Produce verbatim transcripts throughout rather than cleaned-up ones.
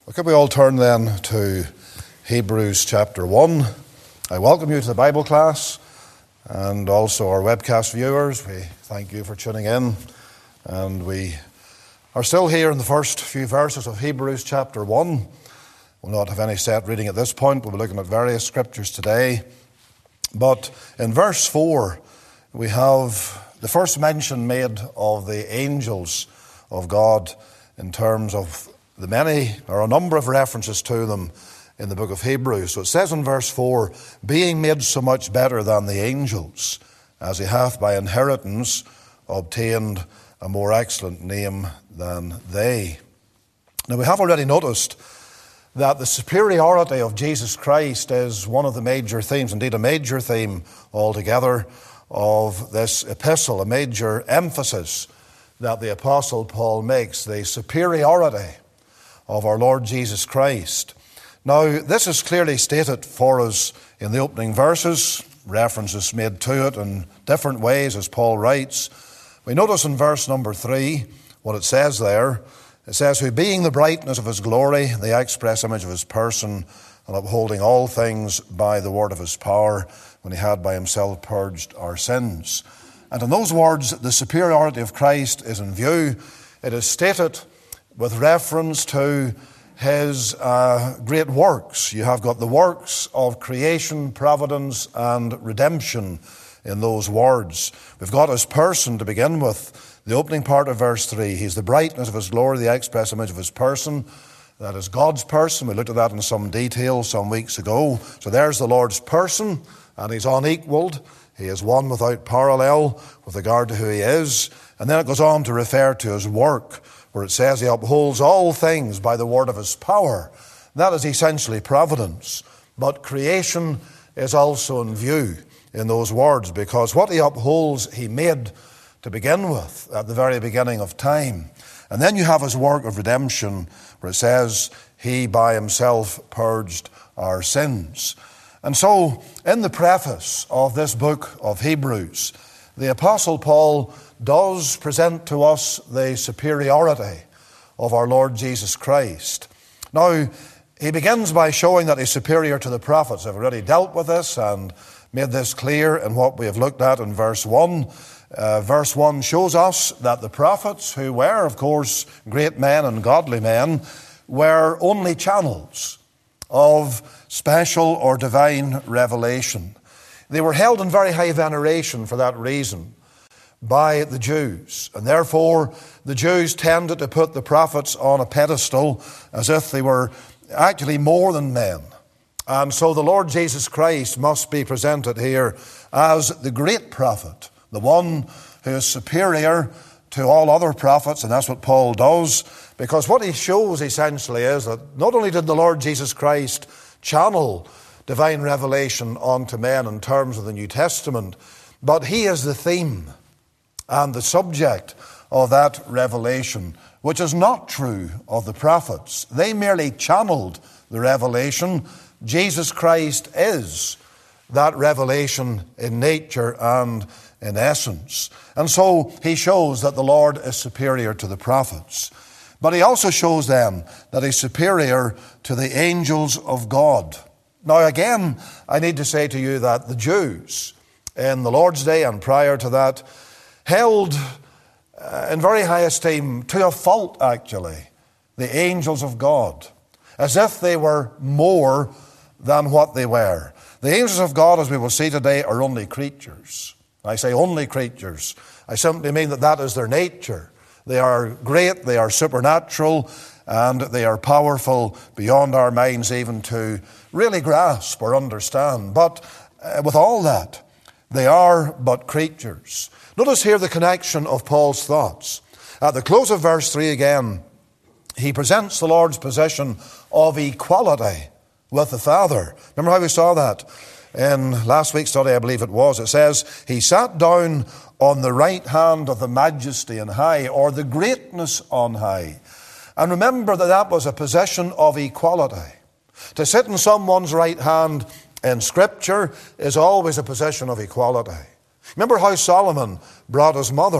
Well, could we all turn then to Hebrews chapter one. I welcome you to the Bible class and also our webcast viewers. We thank you for tuning in. And we are still here in the first few verses of Hebrews chapter one. We'll not have any set reading at this point. We'll be looking at various scriptures today. But in verse four, we have the first mention made of the angels of God in terms of the many, or a number of references to them in the book of Hebrews. So it says in verse four, being made so much better than the angels, as he hath by inheritance obtained a more excellent name than they. Now we have already noticed that the superiority of Jesus Christ is one of the major themes, indeed a major theme altogether of this epistle, a major emphasis that the Apostle Paul makes, the superiority of our Lord Jesus Christ. Now, this is clearly stated for us in the opening verses, references made to it in different ways as Paul writes. We notice in verse number three what it says there. It says, who being the brightness of his glory, the express image of his person, and upholding all things by the word of his power, when he had by himself purged our sins. And in those words, the superiority of Christ is in view. It is stated with reference to his uh, great works. You have got the works of creation, providence, and redemption in those words. We've got his person to begin with. The opening part of verse three, he's the brightness of his glory, the express image of his person. That is God's person. We looked at that in some detail some weeks ago. So there's the Lord's person, and he's unequaled. He is one without parallel with regard to who he is. And then it goes on to refer to his work, where it says he upholds all things by the word of his power. That is essentially providence. But creation is also in view in those words, because what he upholds, he made to begin with at the very beginning of time. And then you have his work of redemption, where it says he by himself purged our sins. And so, in the preface of this book of Hebrews, the Apostle Paul does present to us the superiority of our Lord Jesus Christ. Now, he begins by showing that he's superior to the prophets. I've already dealt with this and made this clear in what we have looked at in verse one. Uh, verse one shows us that the prophets, who were, of course, great men and godly men, were only channels of special or divine revelation. They were held in very high veneration for that reason by the Jews. And therefore, the Jews tended to put the prophets on a pedestal as if they were actually more than men. And so the Lord Jesus Christ must be presented here as the great prophet, the one who is superior to all other prophets, and that's what Paul does, because what he shows essentially is that not only did the Lord Jesus Christ channel divine revelation onto men in terms of the New Testament, but he is the theme and the subject of that revelation, which is not true of the prophets. They merely channeled the revelation. Jesus Christ is that revelation in nature and in essence. And so he shows that the Lord is superior to the prophets. But he also shows them that he's superior to the angels of God. Now again, I need to say to you that the Jews in the Lord's day and prior to that held uh, in very high esteem, to a fault actually, the angels of God, as if they were more than what they were. The angels of God, as we will see today, are only creatures. I say only creatures. I simply mean that that is their nature. They are great, they are supernatural, and they are powerful beyond our minds even to really grasp or understand. But uh, with all that, they are but creatures. Notice here the connection of Paul's thoughts. At the close of verse three again, he presents the Lord's position of equality with the Father. Remember how we saw that in last week's study, I believe it was. It says, he sat down on the right hand of the majesty on high, or the greatness on high. And remember that that was a position of equality. To sit in someone's right hand in Scripture is always a position of equality. Remember how Solomon brought his mother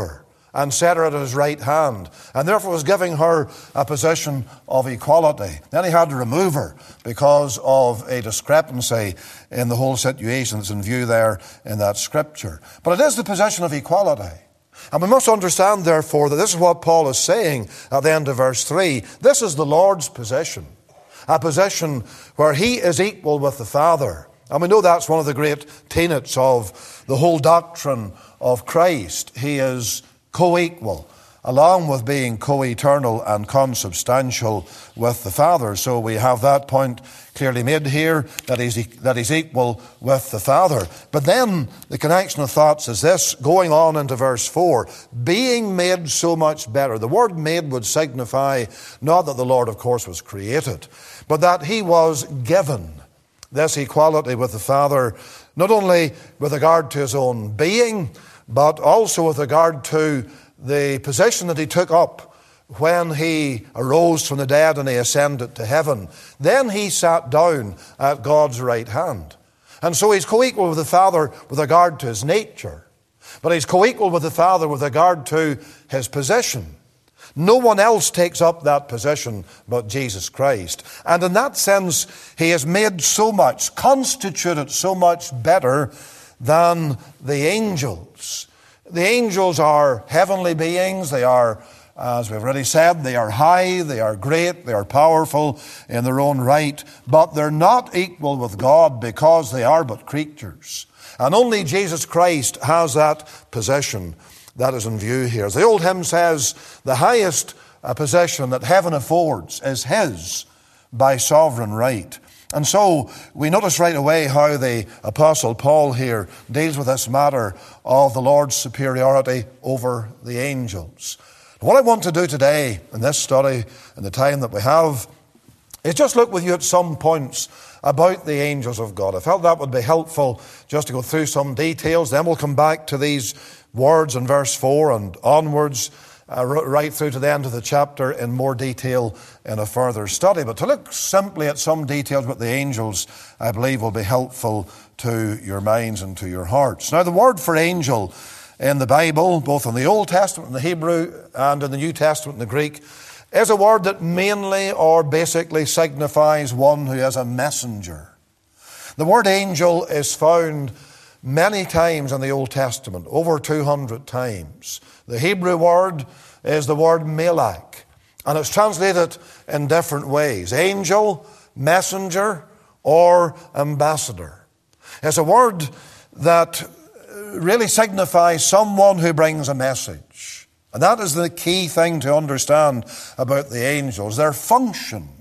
and set her at his right hand, and therefore was giving her a position of equality. Then he had to remove her because of a discrepancy in the whole situation that's in view there in that scripture. But it is the position of equality. And we must understand, therefore, that this is what Paul is saying at the end of verse three. This is the Lord's position, a position where he is equal with the Father. And we know that's one of the great tenets of the whole doctrine of Christ. He is co-equal, along with being co-eternal and consubstantial with the Father. So we have that point clearly made here, that he's, that he's equal with the Father. But then the connection of thoughts is this, going on into verse four, being made so much better. The word made would signify not that the Lord, of course, was created, but that he was given this equality with the Father, not only with regard to his own being, but also with regard to the position that he took up when he arose from the dead and he ascended to heaven. Then he sat down at God's right hand. And so he's co-equal with the Father with regard to his nature, but he's co-equal with the Father with regard to his position. No one else takes up that position but Jesus Christ. And in that sense, he is made so much, constituted so much better than the angels. The angels are heavenly beings. They are, as we've already said, they are high, they are great, they are powerful in their own right, but they're not equal with God because they are but creatures. And only Jesus Christ has that position that is in view here. As the old hymn says, the highest possession that heaven affords is his by sovereign right. And so we notice right away how the Apostle Paul here deals with this matter of the Lord's superiority over the angels. What I want to do today in this study, in the time that we have, is just look with you at some points about the angels of God. I felt that would be helpful just to go through some details. Then we'll come back to these words in verse four and onwards, Uh, right through to the end of the chapter in more detail in a further study. But to look simply at some details about the angels, I believe will be helpful to your minds and to your hearts. Now, the word for angel in the Bible, both in the Old Testament in the Hebrew and in the New Testament in the Greek, is a word that mainly or basically signifies one who is a messenger. The word angel is found many times in the Old Testament, over two hundred times. The Hebrew word is the word melech, and it's translated in different ways: angel, messenger, or ambassador. It's a word that really signifies someone who brings a message. And that is the key thing to understand about the angels, their function,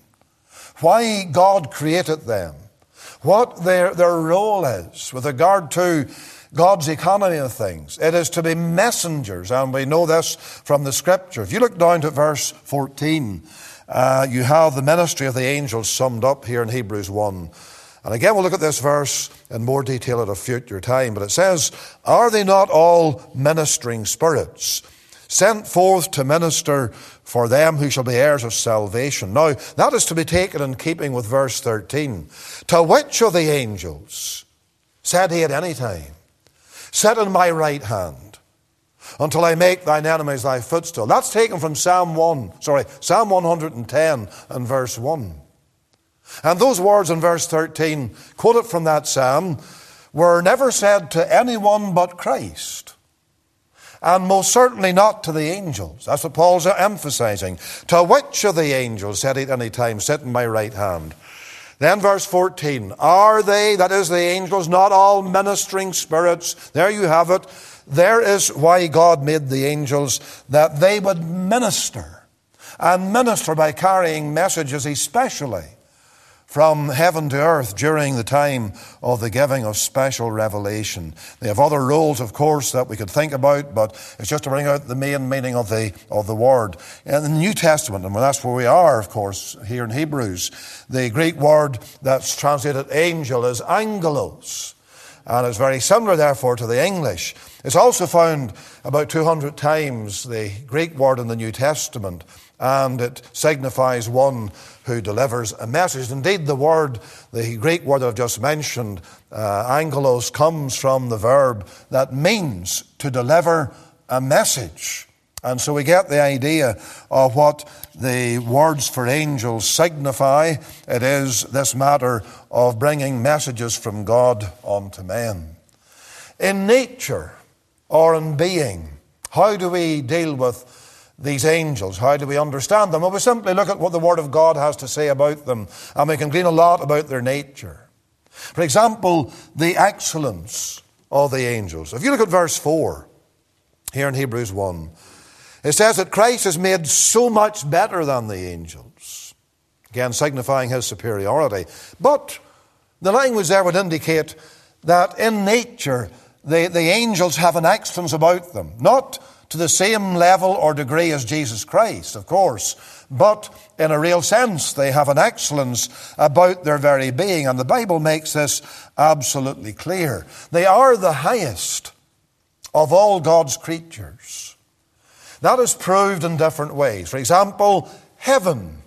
why God created them, what their, their role is with regard to God's economy of things. It is to be messengers, and we know this from the Scripture. If you look down to verse fourteen, uh, you have the ministry of the angels summed up here in Hebrews one. And again, we'll look at this verse in more detail at a future time. But it says, "Are they not all ministering spirits, sent forth to minister for them who shall be heirs of salvation?" Now, that is to be taken in keeping with verse thirteen. "To which of the angels said he at any time, sit in my right hand until I make thine enemies thy footstool?" That's taken from Psalm one, sorry, Psalm one hundred ten and verse one. And those words in verse thirteen, quoted from that psalm, were never said to anyone but Christ. And most certainly not to the angels. That's what Paul's emphasizing. "To which of the angels said he at any time, sit in my right hand?" Then verse fourteen, "Are they," that is the angels, "not all ministering spirits?" There you have it. There is why God made the angels, that they would minister. And minister by carrying messages especially from heaven to earth during the time of the giving of special revelation. They have other roles, of course, that we could think about, but it's just to bring out the main meaning of the of the word. In the New Testament, and that's where we are, of course, here in Hebrews, the Greek word that's translated angel is angelos, and it's very similar, therefore, to the English. It's also found about two hundred times, the Greek word in the New Testament, and it signifies one who delivers a message. Indeed, the word, the Greek word that I've just mentioned, uh, angelos, comes from the verb that means to deliver a message. And so we get the idea of what the words for angels signify. It is this matter of bringing messages from God unto men. In nature or in being, how do we deal with these angels? How do we understand them? Well, we simply look at what the Word of God has to say about them, and we can glean a lot about their nature. For example, the excellence of the angels. If you look at verse four, here in Hebrews one, it says that Christ is made so much better than the angels, again signifying his superiority. But the language there would indicate that in nature the, the angels have an excellence about them, not to the same level or degree as Jesus Christ, of course, but in a real sense they have an excellence about their very being, and the Bible makes this absolutely clear. They are the highest of all God's creatures. That is proved in different ways. For example, heaven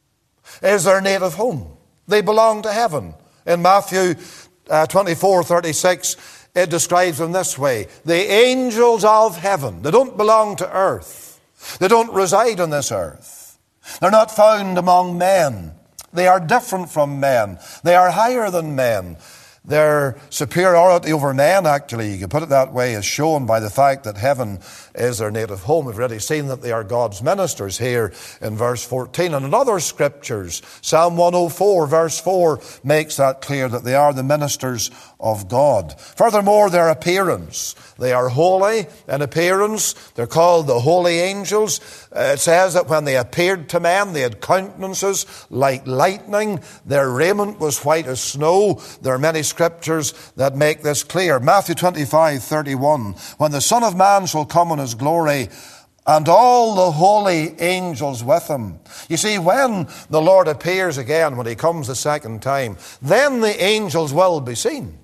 is their native home. They belong to heaven. In Matthew uh, twenty-four thirty-six, it describes them this way: the angels of heaven. They don't belong to earth. They don't reside on this earth. They're not found among men. They are different from men. They are higher than men. Their superiority over men, actually, you could put it that way, is shown by the fact that heaven is their native home. We've already seen that they are God's ministers here in verse fourteen. And in other scriptures, Psalm one oh four, verse four, makes that clear, that they are the ministers of God. Furthermore, their appearance. They are holy in appearance. They're called the holy angels. Uh, it says that when they appeared to men, they had countenances like lightning. Their raiment was white as snow. There are many scriptures that make this clear. Matthew twenty-five thirty-one, when the Son of Man shall come in his glory, and all the holy angels with him. You see, when the Lord appears again, when he comes the second time, then the angels will be seen.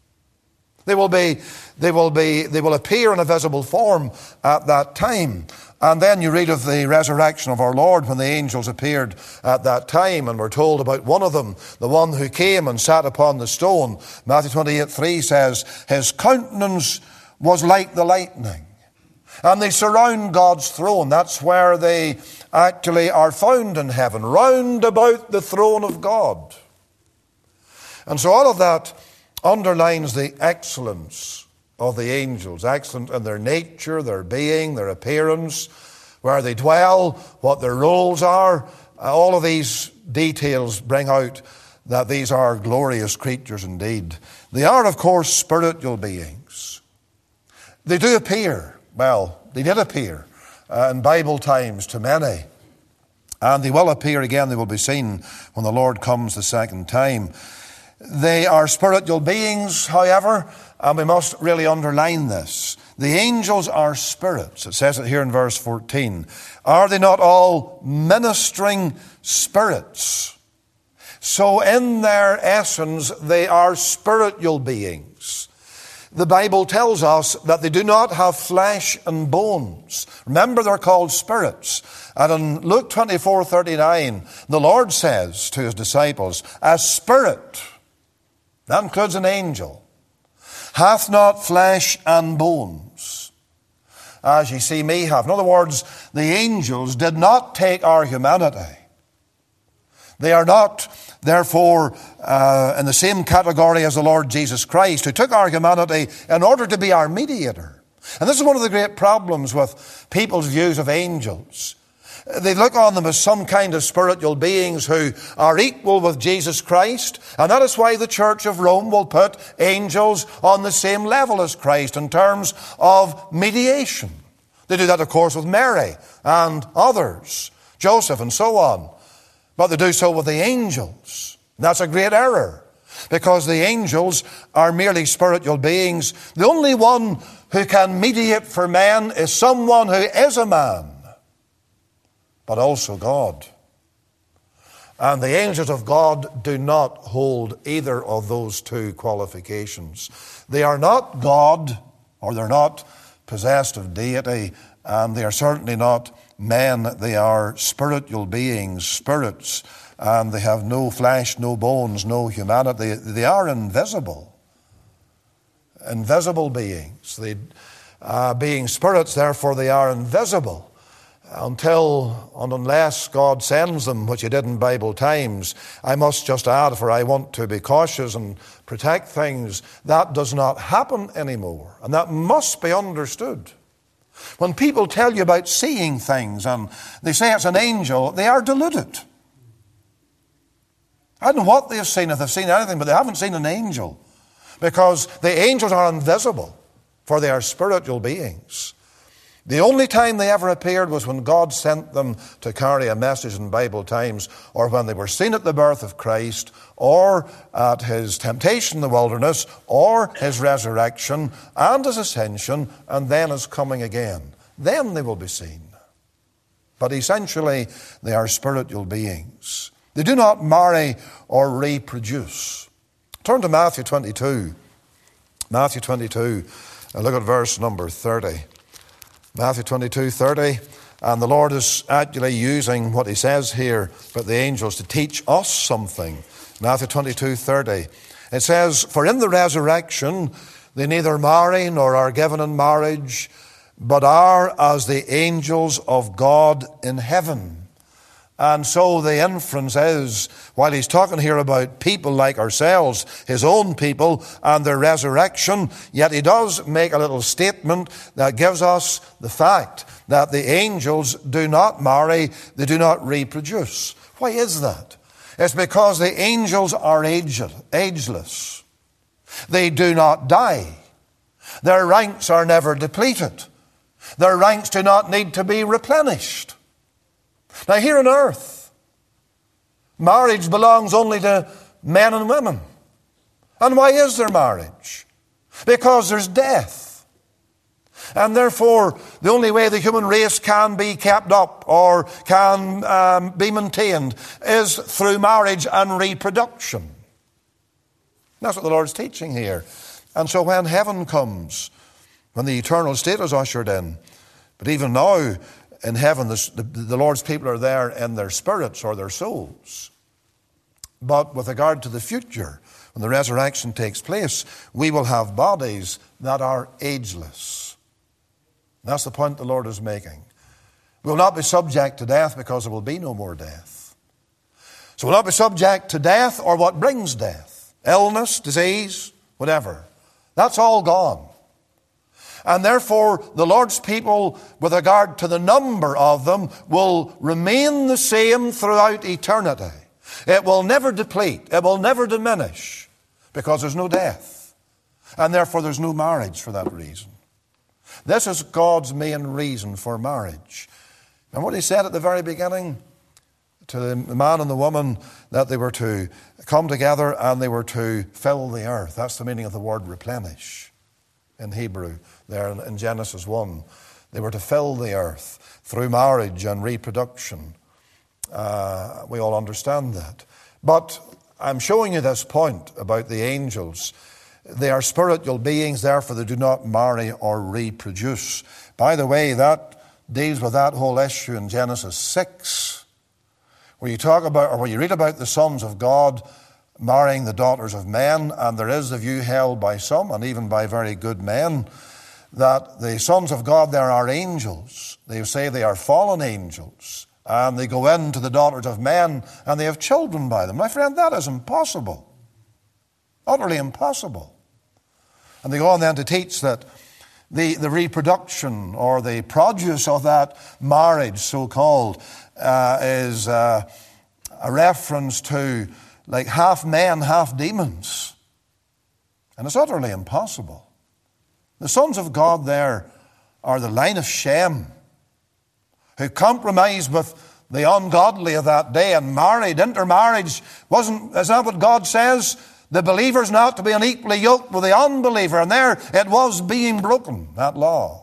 They will be, they will be, they will appear in a visible form at that time. And then you read of the resurrection of our Lord when the angels appeared at that time, and we're told about one of them, the one who came and sat upon the stone. Matthew twenty-eight three says, his countenance was like the lightning. And they surround God's throne. That's where they actually are found in heaven, round about the throne of God. And so all of that underlines the excellence of the angels, excellent in their nature, their being, their appearance, where they dwell, what their roles are. All of these details bring out that these are glorious creatures indeed. They are, of course, spiritual beings. They do appear, well, they did appear uh, in Bible times to many. And they will appear again, they will be seen when the Lord comes the second time. They are spiritual beings, however, and we must really underline this. The angels are spirits. It says it here in verse fourteen. Are they not all ministering spirits? So in their essence, they are spiritual beings. The Bible tells us that they do not have flesh and bones. Remember, they're called spirits. And in Luke twenty-four thirty-nine, the Lord says to his disciples, a spirit, that includes an angel, hath not flesh and bones, as ye see me have. In other words, the angels did not take our humanity. They are not, therefore, uh, in the same category as the Lord Jesus Christ, who took our humanity in order to be our mediator. And this is one of the great problems with people's views of angels. They look on them as some kind of spiritual beings who are equal with Jesus Christ. And that is why the Church of Rome will put angels on the same level as Christ in terms of mediation. They do that, of course, with Mary and others, Joseph and so on. But they do so with the angels. That's a great error, because the angels are merely spiritual beings. The only one who can mediate for men is someone who is a man, but also God. And the angels of God do not hold either of those two qualifications. They are not God, or they're not possessed of deity, and they are certainly not men. They are spiritual beings, spirits, and they have no flesh, no bones, no humanity. They are invisible. Invisible beings. They Uh, being spirits, therefore, they are invisible until and unless God sends them, which he did in Bible times. I must just add, for I want to be cautious and protect things, that does not happen anymore. And that must be understood. When people tell you about seeing things and they say it's an angel, they are deluded. I don't know what they've seen, if they've seen anything, but they haven't seen an angel. Because the angels are invisible, for they are spiritual beings. The only time they ever appeared was when God sent them to carry a message in Bible times, or when they were seen at the birth of Christ, or at his temptation in the wilderness, or his resurrection, and his ascension, and then his coming again. Then they will be seen. But essentially, they are spiritual beings. They do not marry or reproduce. Turn to Matthew twenty-two. Matthew twenty-two, and look at verse number thirty. Matthew twenty-two, thirty. And the Lord is actually using what he says here about the angels to teach us something. Matthew twenty-two, thirty. It says, "For in the resurrection they neither marry nor are given in marriage, but are as the angels of God in heaven." And so the inference is, while he's talking here about people like ourselves, his own people, and their resurrection, yet he does make a little statement that gives us the fact that the angels do not marry, they do not reproduce. Why is that? It's because the angels are ageless. They do not die. Their ranks are never depleted. Their ranks do not need to be replenished. Now here on earth, marriage belongs only to men and women. And why is there marriage? Because there's death. And therefore, the only way the human race can be kept up or can um, be maintained is through marriage and reproduction. That's what the Lord's teaching here. And so when heaven comes, when the eternal state is ushered in, but even now, in heaven, the, the, the Lord's people are there in their spirits or their souls. But with regard to the future, when the resurrection takes place, we will have bodies that are ageless. That's the point the Lord is making. We will not be subject to death because there will be no more death. So we'll not be subject to death or what brings death. Illness, disease, whatever. That's all gone. And therefore, the Lord's people, with regard to the number of them, will remain the same throughout eternity. It will never deplete. It will never diminish because there's no death. And therefore, there's no marriage for that reason. This is God's main reason for marriage. And what he said at the very beginning to the man and the woman, that they were to come together and they were to fill the earth. That's the meaning of the word replenish in Hebrew, there in Genesis one. They were to fill the earth through marriage and reproduction. Uh, we all understand that. But I'm showing you this point about the angels. They are spiritual beings, therefore they do not marry or reproduce. By the way, that deals with that whole issue in Genesis six, where you talk about, or where you read about the sons of God marrying the daughters of men, and there is the view held by some, and even by very good men, that the sons of God there are angels. They say they are fallen angels, and they go into the daughters of men, and they have children by them. My friend, that is impossible. Utterly impossible. And they go on then to teach that the, the reproduction or the produce of that marriage, so-called, uh, is uh, a reference to like half men, half demons. And it's utterly impossible. The sons of God there are the line of Shem, who compromised with the ungodly of that day and married. Intermarriage wasn't, is that what God says? The believer's not to be unequally yoked with the unbeliever. And there it was being broken, that law.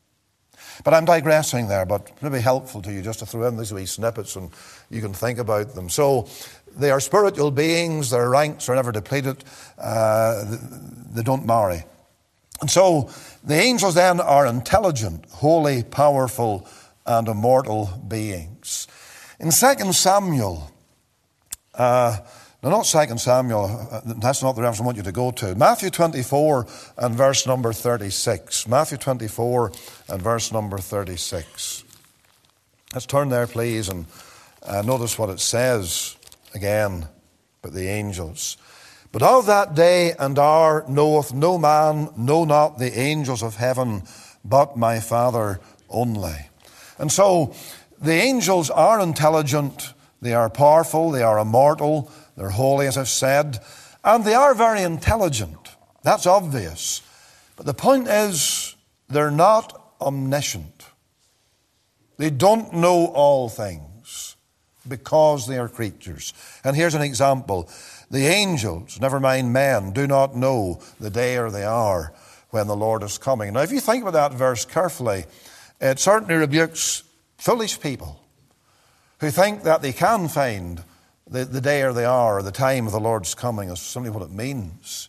But I'm digressing there, but it may be helpful to you just to throw in these wee snippets and you can think about them. So they are spiritual beings, their ranks are never depleted, uh, they don't marry. And so the angels then are intelligent, holy, powerful, and immortal beings. In Second Samuel, uh, No, not Second Samuel. That's not the reference I want you to go to. Matthew twenty-four and verse number thirty-six. Matthew twenty-four and verse number thirty-six. Let's turn there, please, and uh, notice what it says again about the angels. But of that day and hour knoweth no man, no not the angels of heaven, but my Father only. And so the angels are intelligent, they are powerful, they are immortal, they're holy, as I've said, and they are very intelligent. That's obvious. But the point is, they're not omniscient. They don't know all things because they are creatures. And here's an example. The angels, never mind men, do not know the day or the hour when the Lord is coming. Now, if you think about that verse carefully, it certainly rebukes foolish people who think that they can find the, the day or the hour or the time of the Lord's coming is simply what it means.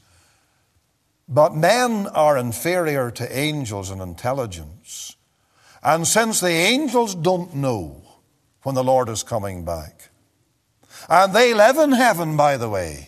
But men are inferior to angels in intelligence. And since the angels don't know when the Lord is coming back, and they live in heaven, by the way,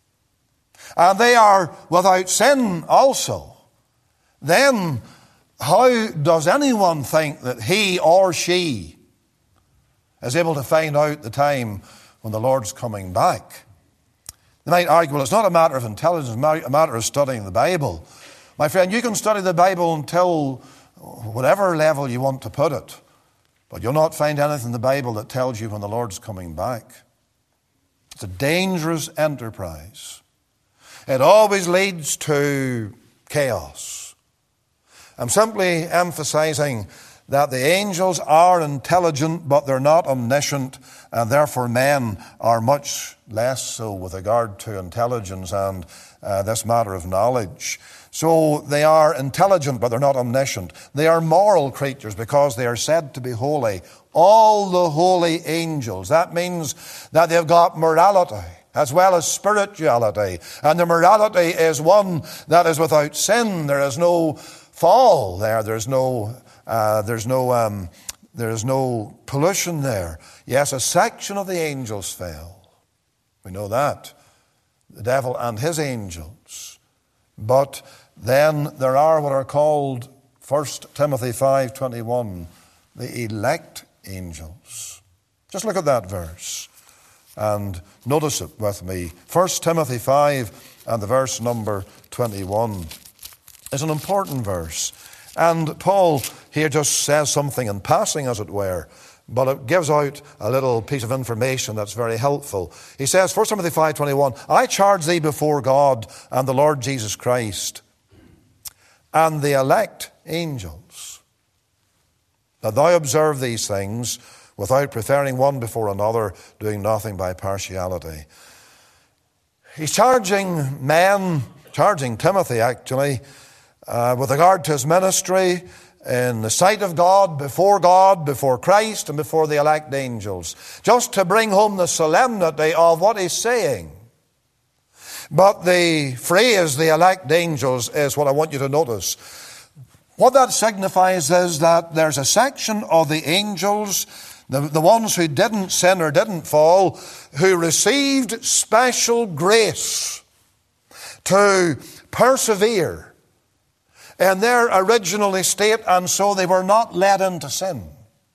and they are without sin also, then how does anyone think that he or she is able to find out the time when the Lord's coming back? They might argue, well, it's not a matter of intelligence, it's a matter of studying the Bible. My friend, you can study the Bible until whatever level you want to put it, but you'll not find anything in the Bible that tells you when the Lord's coming back. It's a dangerous enterprise. It always leads to chaos. I'm simply emphasizing that the angels are intelligent, but they're not omniscient, and therefore men are much less so with regard to intelligence and uh, this matter of knowledge. So they are intelligent, but they're not omniscient. They are moral creatures because they are said to be holy. All the holy angels. That means that they've got morality as well as spirituality. And the morality is one that is without sin. There is no fall there. There's no, uh, there's no, um, there's no pollution there. Yes, a section of the angels fell. We know that. The devil and his angels. But then there are what are called, First Timothy five twenty-one, the elect angels. Just look at that verse and notice it with me. First Timothy five and the verse number twenty-one is an important verse. And Paul here just says something in passing, as it were, but it gives out a little piece of information that's very helpful. He says, First Timothy five twenty-one, I charge thee before God and the Lord Jesus Christ and the elect angels, that thou observe these things without preferring one before another, doing nothing by partiality. He's charging men, charging Timothy actually, uh, with regard to his ministry in the sight of God, before God, before Christ, and before the elect angels, just to bring home the solemnity of what he's saying. But the phrase, the elect angels, is what I want you to notice. What that signifies is that there's a section of the angels, the, the ones who didn't sin or didn't fall, who received special grace to persevere in their original estate, and so they were not led into sin.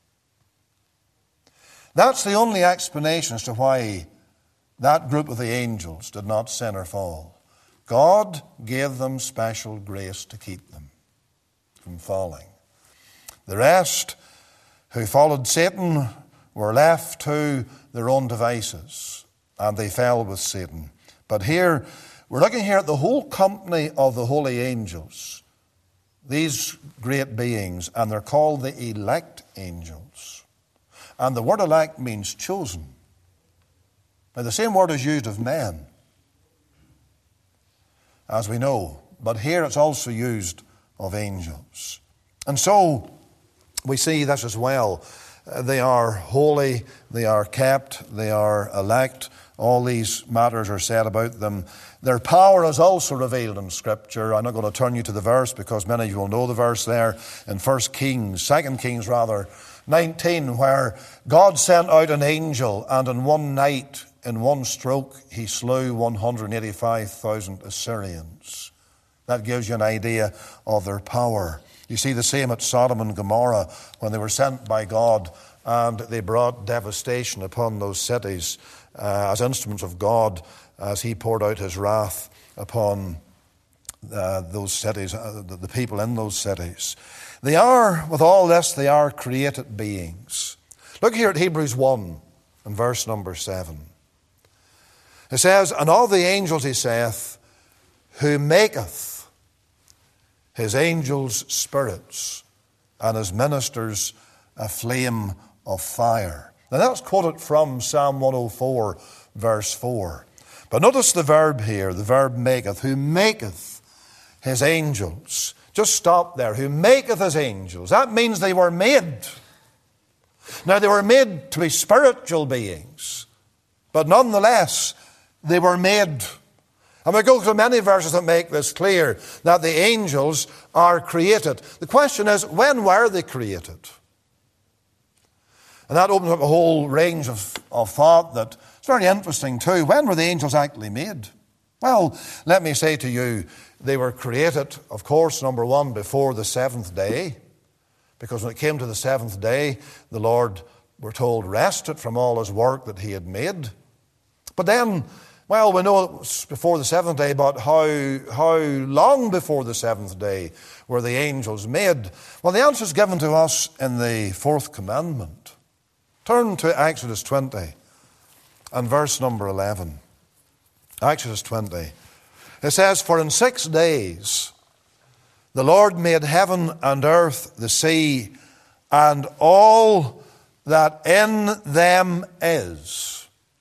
That's the only explanation as to why that group of the angels did not sin or fall. God gave them special grace to keep them from falling. The rest who followed Satan were left to their own devices, and they fell with Satan. But here, we're looking here at the whole company of the holy angels, these great beings, and they're called the elect angels. And the word elect means chosen. Now, the same word is used of men, as we know, but here it's also used of angels. And so we see this as well. They are holy, they are kept, they are elect. All these matters are said about them. Their power is also revealed in Scripture. I'm not going to turn you to the verse because many of you will know the verse there in First Kings, Second Kings rather, nineteen, where God sent out an angel, and in one night in one stroke, he slew one hundred eighty-five thousand Assyrians. That gives you an idea of their power. You see the same at Sodom and Gomorrah when they were sent by God and they brought devastation upon those cities uh, as instruments of God as he poured out his wrath upon uh, those cities, uh, the, the people in those cities. They are, with all this, they are created beings. Look here at Hebrews one and verse number seven. It says, "And of the angels he saith, who maketh his angels spirits, and his ministers a flame of fire." Now that's quoted from Psalm one oh four, verse four. But notice the verb here, the verb maketh, who maketh his angels. Just stop there. Who maketh his angels. That means they were made. Now they were made to be spiritual beings, but nonetheless they were made. And we go through many verses that make this clear, that the angels are created. The question is, when were they created? And that opens up a whole range of, of thought that it's very interesting too. When were the angels actually made? Well, let me say to you, they were created, of course, number one, before the seventh day. Because when it came to the seventh day, the Lord, we're told, rested from all his work that he had made. But then, well, we know it was before the seventh day, but how, how long before the seventh day were the angels made? Well, the answer is given to us in the fourth commandment. Turn to Exodus twenty and verse number eleven. Exodus twenty. It says, "For in six days the Lord made heaven and earth, the sea, and all that in them is."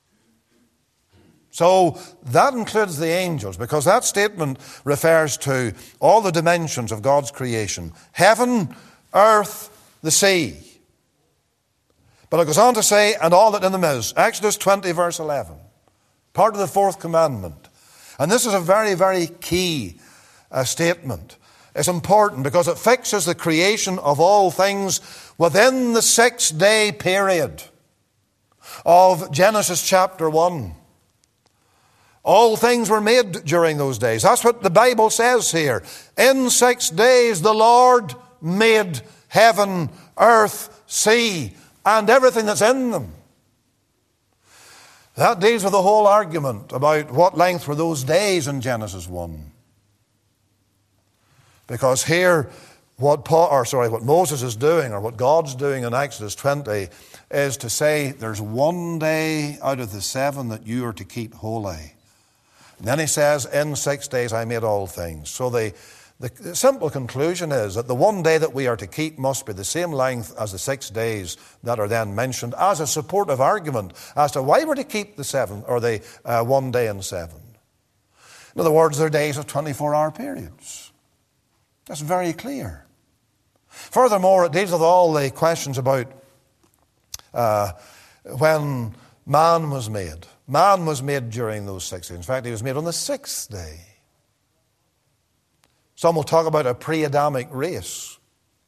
So that includes the angels, because that statement refers to all the dimensions of God's creation. Heaven, earth, the sea. But it goes on to say, and all that in them is. Exodus twenty, verse eleven. Part of the fourth commandment. And this is a very, very key uh, statement. It's important because it fixes the creation of all things within the six-day period of Genesis chapter one. All things were made during those days. That's what the Bible says here. In six days the Lord made heaven, earth, sea, and everything that's in them. That deals with the whole argument about what length were those days in Genesis one. Because here, what Paul, or sorry, what Moses is doing, or what God's doing in Exodus twenty, is to say there's one day out of the seven that you are to keep holy. And then he says, in six days I made all things. So the, the, the simple conclusion is that the one day that we are to keep must be the same length as the six days that are then mentioned as a supportive argument as to why we're to keep the seven, or the uh, one day and seven. In other words, they're days of twenty-four hour periods. That's very clear. Furthermore, it deals with all the questions about uh, when man was made. Man was made during those six days. In fact, he was made on the sixth day. Some will talk about a pre-Adamic race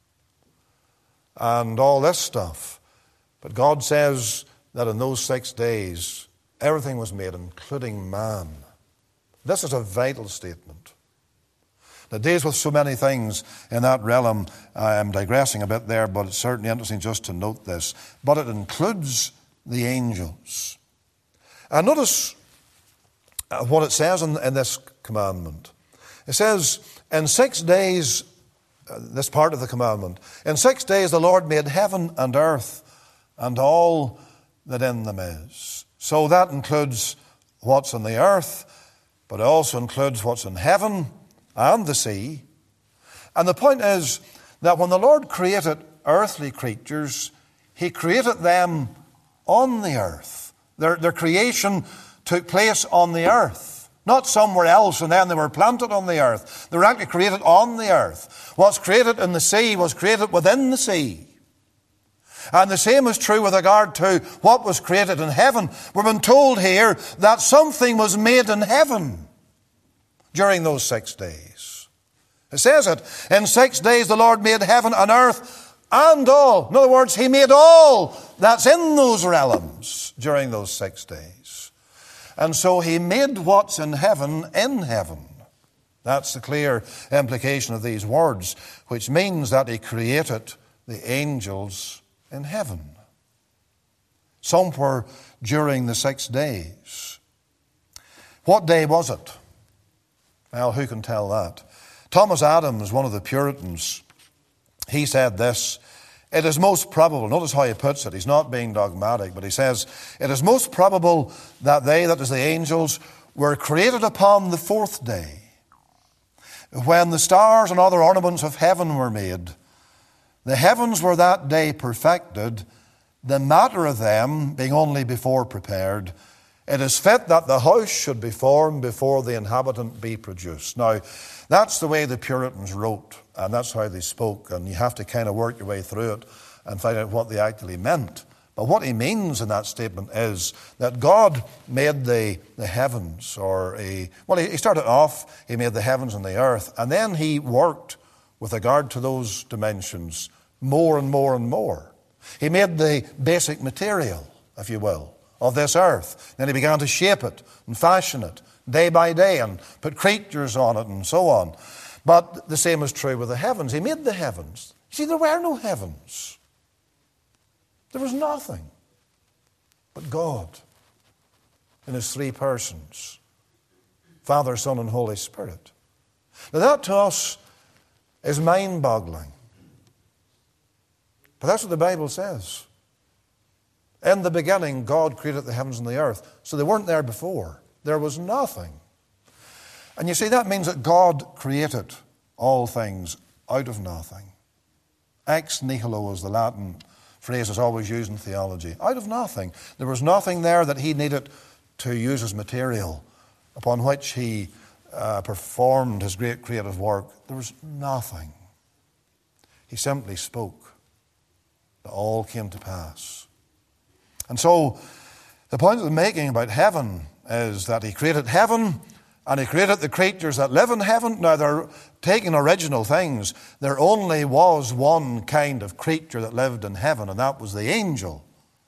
and all this stuff. But God says that in those six days, everything was made, including man. This is a vital statement. It deals with so many things in that realm. I am digressing a bit there, but it's certainly interesting just to note this. But it includes the angels. And notice what it says in, in this commandment. It says, in six days, uh, this part of the commandment, in six days the Lord made heaven and earth and all that in them is. So that includes what's in the earth, but it also includes what's in heaven and the sea. And the point is that when the Lord created earthly creatures, he created them on the earth. Their, their creation took place on the earth, not somewhere else, and then they were planted on the earth. They were actually created on the earth. What's created in the sea was created within the sea. And the same is true with regard to what was created in heaven. We've been told here that something was made in heaven during those six days. It says it, in six days the Lord made heaven and earth and all. In other words, he made all that's in those realms during those six days. And so he made what's in heaven in heaven. That's the clear implication of these words, which means that he created the angels in heaven, somewhere during the six days. What day was it? Well, who can tell that? Thomas Adams, one of the Puritans, he said this: it is most probable, notice how he puts it, he's not being dogmatic, but he says, it is most probable that they, that is the angels, were created upon the fourth day, when the stars and other ornaments of heaven were made. The heavens were that day perfected, the matter of them being only before prepared. It is fit that the house should be formed before the inhabitant be produced. Now, that's the way the Puritans wrote, and that's how they spoke, and you have to kind of work your way through it and find out what they actually meant. But what he means in that statement is that God made the, the heavens, or a, well, he started off, he made the heavens and the earth, and then he worked with regard to those dimensions more and more and more. He made the basic material, if you will, of this earth. Then he began to shape it and fashion it day by day and put creatures on it and so on. But the same is true with the heavens. He made the heavens. See, there were no heavens. There was nothing but God in his three persons, Father, Son, and Holy Spirit. Now that to us is mind-boggling. But that's what the Bible says. In the beginning, God created the heavens and the earth. So they weren't there before. There was nothing. And you see, that means that God created all things out of nothing. Ex nihilo is the Latin phrase that's always used in theology. Out of nothing. There was nothing there that he needed to use as material upon which he uh, performed his great creative work. There was nothing. He simply spoke. It all came to pass. And so, the point I'm making about heaven is that he created heaven and he created the creatures that live in heaven. Now, they're taking original things. There only was one kind of creature that lived in heaven, and that was the angel.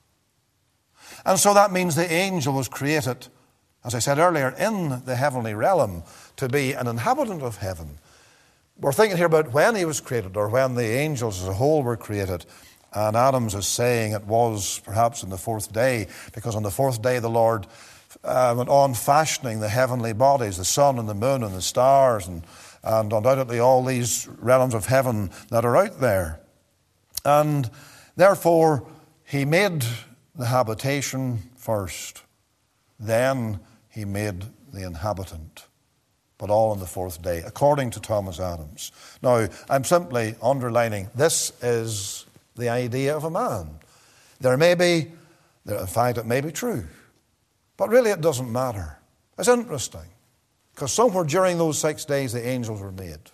And so that means the angel was created, as I said earlier, in the heavenly realm to be an inhabitant of heaven. We're thinking here about when he was created, or when the angels as a whole were created. And Adams is saying it was perhaps on the fourth day, because on the fourth day the Lord uh, went on fashioning the heavenly bodies, the sun and the moon and the stars, and, and undoubtedly all these realms of heaven that are out there. And therefore he made the habitation first. Then he made the inhabitant. But all on the fourth day, according to Thomas Adams. Now, I'm simply underlining this is the idea of a man. There may be, in fact, it may be true, but really it doesn't matter. It's interesting, because somewhere during those six days the angels were made.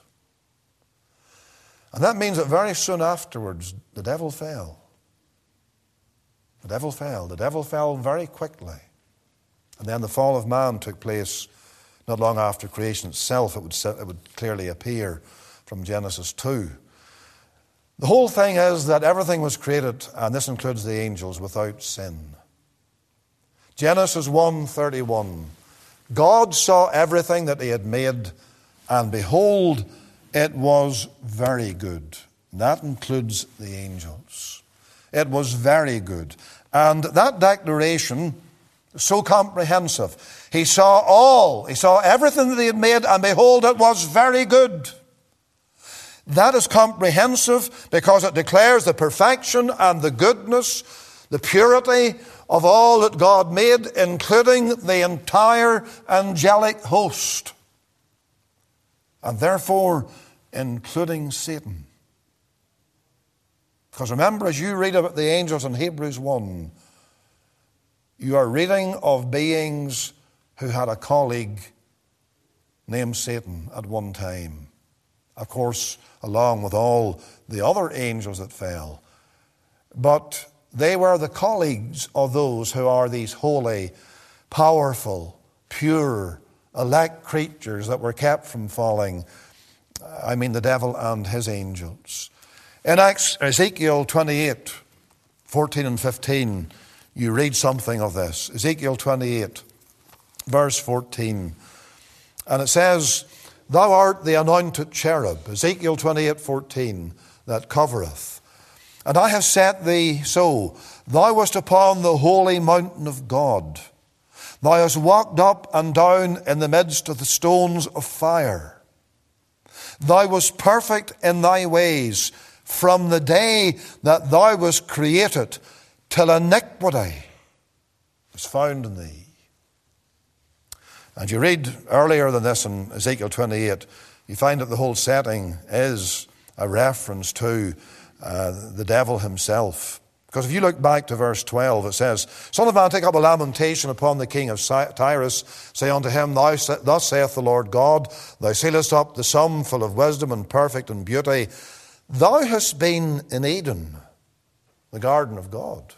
And that means that very soon afterwards the devil fell. The devil fell. The devil fell very quickly. And then the fall of man took place not long after creation itself. It would, it would clearly appear from Genesis two. The whole thing is that everything was created, and this includes the angels, without sin. Genesis one thirty-one. God saw everything that he had made, and behold, it was very good. That includes the angels. It was very good. And that declaration, so comprehensive. He saw all. He saw everything that he had made, and behold, it was very good. That is comprehensive because it declares the perfection and the goodness, the purity of all that God made, including the entire angelic host. And therefore, including Satan. Because remember, as you read about the angels in Hebrews one, you are reading of beings who had a colleague named Satan at one time. Of course, along with all the other angels that fell. But they were the colleagues of those who are these holy, powerful, pure, elect creatures that were kept from falling. I mean the devil and his angels. In Ezekiel twenty-eight, fourteen and fifteen, you read something of this. Ezekiel twenty-eight, verse fourteen. And it says, Thou art the anointed cherub, Ezekiel twenty-eight fourteen, that covereth. And I have set thee so, thou wast upon the holy mountain of God. Thou hast walked up and down in the midst of the stones of fire. Thou wast perfect in thy ways from the day that thou wast created till iniquity was found in thee. And you read earlier than this in Ezekiel twenty-eight, you find that the whole setting is a reference to uh, the devil himself. Because if you look back to verse twelve, it says, Son of man, take up a lamentation upon the king of Tyrus. Say unto him, Thou, Thus saith the Lord God, Thou sealest up the sum full of wisdom and perfect in beauty. Thou hast been in Eden, the garden of God.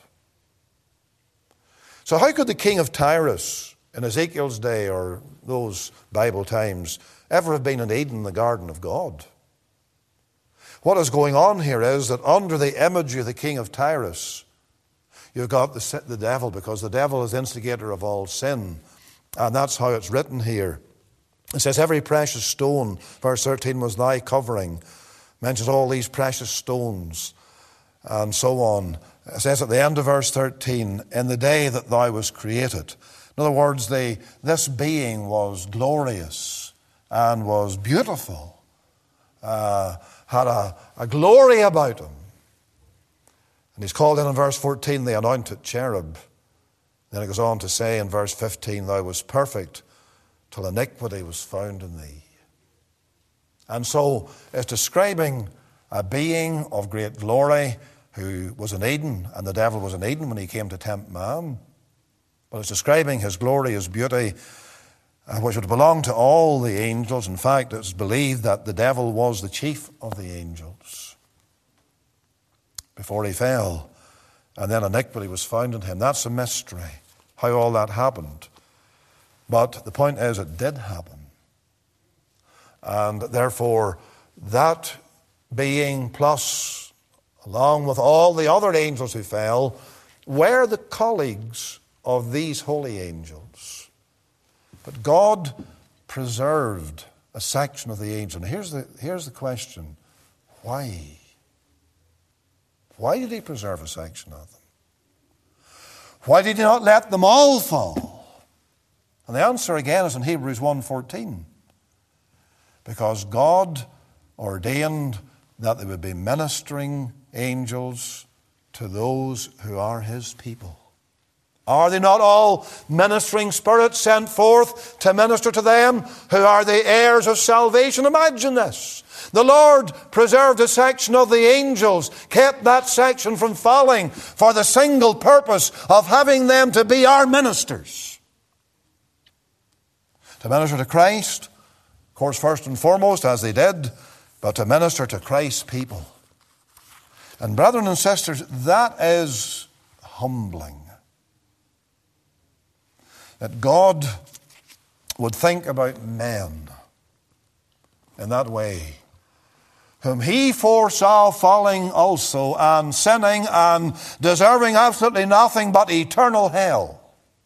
So how could the king of Tyrus in Ezekiel's day or those Bible times ever have been in Eden, the garden of God? What is going on here is that under the image of the king of Tyrus, you've got the, the devil, because the devil is the instigator of all sin. And that's how it's written here. It says, every precious stone, verse thirteen, was thy covering. Mentions all these precious stones and so on. It says at the end of verse thirteen, in the day that thou wast created. In other words, the, this being was glorious and was beautiful, uh, had a, a glory about him. And he's called in in verse fourteen, the anointed cherub. Then it goes on to say in verse fifteen, thou wast perfect till iniquity was found in thee. And so it's describing a being of great glory who was in Eden, and the devil was in Eden when he came to tempt man. But it's describing his glory, his beauty, which would belong to all the angels. In fact, it's believed that the devil was the chief of the angels before he fell. And then iniquity was found in him. That's a mystery, how all that happened. But the point is, it did happen. And therefore, that being plus, along with all the other angels who fell, were the colleagues of these holy angels. But God preserved a section of the angels. And here's the, here's the question. Why? Why did he preserve a section of them? Why did he not let them all fall? And the answer again is in Hebrews one fourteen. Because God ordained that there would be ministering angels to those who are his people. Are they not all ministering spirits sent forth to minister to them who are the heirs of salvation? Imagine this. The Lord preserved a section of the angels, kept that section from falling for the single purpose of having them to be our ministers. To minister to Christ, of course, first and foremost, as they did, but to minister to Christ's people. And brethren and sisters, that is humbling. That God would think about men in that way, whom he foresaw falling also and sinning and deserving absolutely nothing but eternal hell.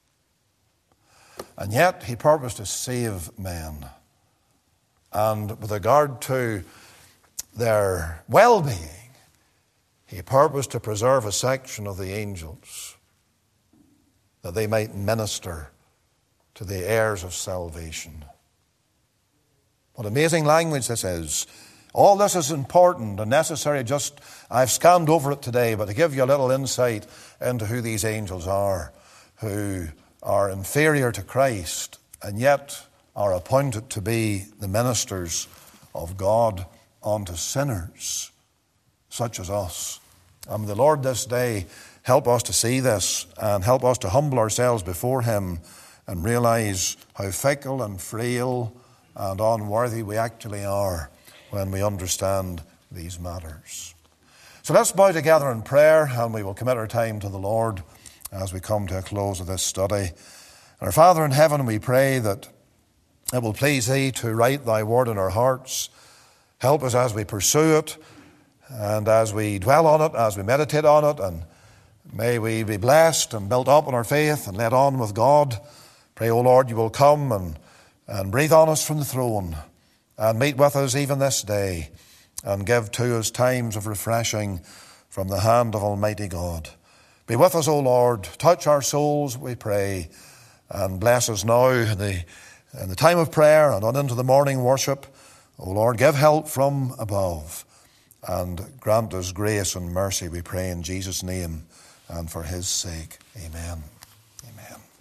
And yet he purposed to save men. And with regard to their well-being, he purposed to preserve a section of the angels that they might minister to the heirs of salvation. What amazing language this is. All this is important and necessary. Just, I've scanned over it today, but to give you a little insight into who these angels are, who are inferior to Christ and yet are appointed to be the ministers of God unto sinners such as us. And the Lord this day help us to see this and help us to humble ourselves before him and realize how fickle and frail and unworthy we actually are when we understand these matters. So let's bow together in prayer, and we will commit our time to the Lord as we come to a close of this study. Our Father in heaven, we pray that it will please thee to write thy word in our hearts. Help us as we pursue it and as we dwell on it, as we meditate on it, and may we be blessed and built up in our faith and led on with God Pray, O Lord, you will come and, and breathe on us from the throne and meet with us even this day and give to us times of refreshing from the hand of Almighty God. Be with us, O Lord. Touch our souls, we pray, and bless us now in the, in the time of prayer and on into the morning worship. O Lord, give help from above and grant us grace and mercy, we pray in Jesus' name and for his sake. Amen. Amen.